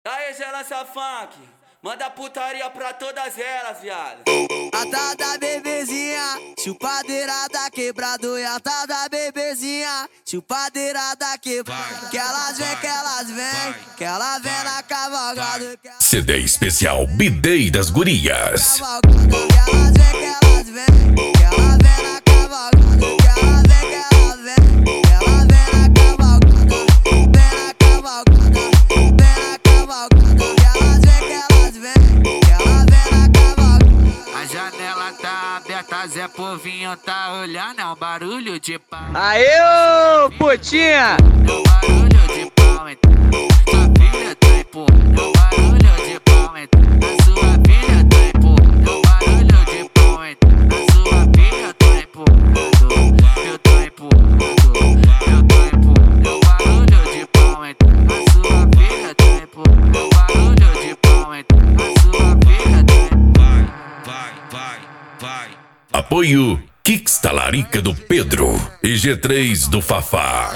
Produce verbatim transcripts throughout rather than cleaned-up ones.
Aí, Gelança Funk, manda putaria pra todas elas, viado. A tal da bebezinha, chupadeira da quebrado. E a tal da bebezinha, chupadeira da quebrado. Que elas vem, que elas vem, que ela vem na cavalgada. C D especial B-Day das Gurias. Que elas vem, que elas vem, que ela vem na cavalgada. Que ela vem, que ela vem, que ela vem na cavalgada. Vem na cavalgada, vem na cavalgada. Que elas vem, que elas vem, que ela vem na cavalgada. A janela tá aberta, Zé Povinho tá olhando, é um barulho de pau. Aê, ô, putinha! É um barulho de pau entrando. Sua filha tá empurrando, é um barulho de pau entrando. A sua filha tá empurrando, é um barulho de pau entrando. A sua filha tá empurrando, eu tô empurrando, eu tô empurrando. É um barulho de pau entrando. A sua filha tá empurrando, é um barulho de pau entrando. A sua filha tá empurrando. Vai, vai, vai. Apoio Kicks Talarica do Pedro e G três do Fafá.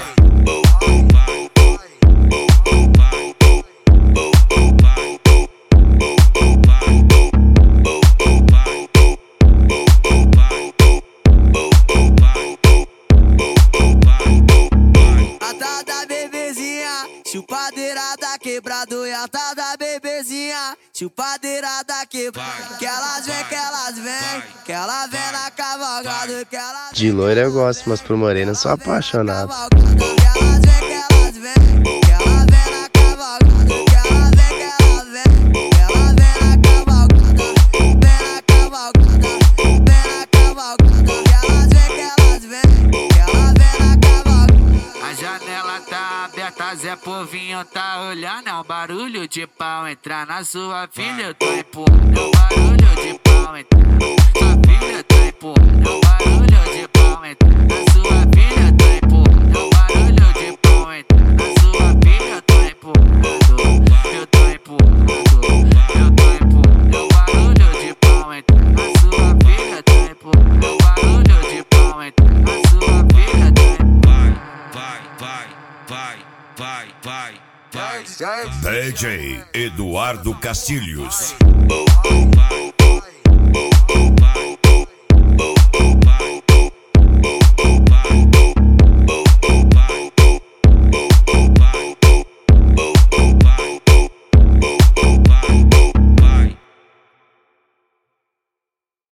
A tal da bebezinha, chupadeira da quebrado. E a tal da bebezinha, chupadeira da quebrado. Que elas vem, que elas vem, que ela vem na cavalgada. Que elas De loira eu gosto, mas por morena eu sou apaixonado. Que elas vem, que elas vem, que ela vem na cavalgada. Que ela vem, que ela vem, que ela vem na cavalgada. Vem na cavalgada, vem na cavalgada. Que elas vem, que elas vem, que ela vem na cavalgada. A janela tá aberta, Zé Povinho tá olhando, é um barulho de pau entrar na sua filha, eu tô empurrando, é um barulho de pau entrando. Sua filha tá empurrando, é um barulho de pau entrando. A sua filha tá empurrando, é um barulho de pau entrando. A sua filha tá empurrando, eu tô empurrando, eu tô empurrando. É um barulho de pau entrando. A sua filha tá empurrando, é um barulho de pau entrando. A sua filha tá empurrando. Vai, vai, vai, vai, vai, vai. D J Eduardo Castilhos.